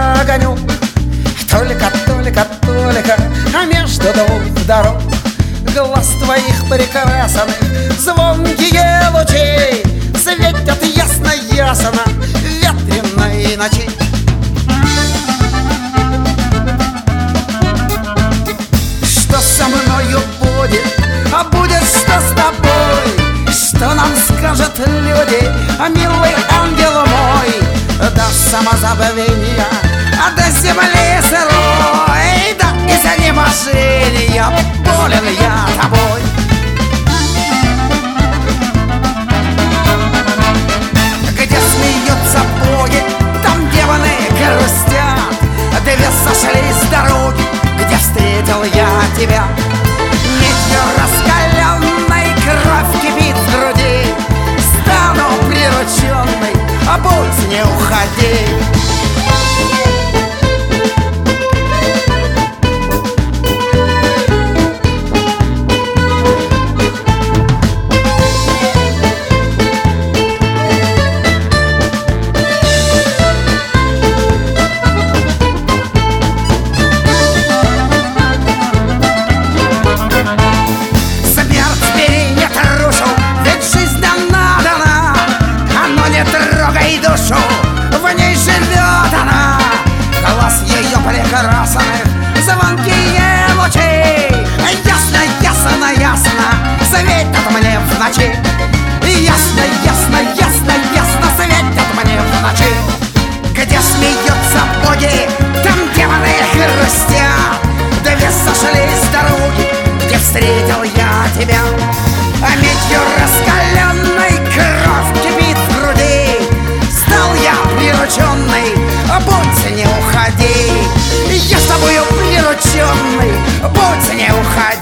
догоню. Только, а между двух дорог глаз твоих прекрасных звонкие лучи светят ясно-ясно в ветреной ночи. Что со мною будет, а будет что с тобой? Что нам скажут люди, а милый ангел мой? До самозабвения, а до земли сырой, да изнеможения болен я тобой. Где смеются боги, там демоны грустят. Две сошлись с дороги, где встретил я тебя. Нитью раскаленной кровь кипит в груди. Стану прирученной, а будь не уходи. Душу, в ней живет она. Глаз ее прекрасных, звонкие лучи ясно, ясно, ясно светят мне в ночи. Ясно, ясно, ясно, ясно светят мне в ночи. Где смеются боги, там демоны грустят. Две сошлись с дороги, где встретил я тебя. А медью раскаленной кровь кипит в груди. Стал я прирученный, будь не уходи. Я с тобою прирученный, будь не уходи.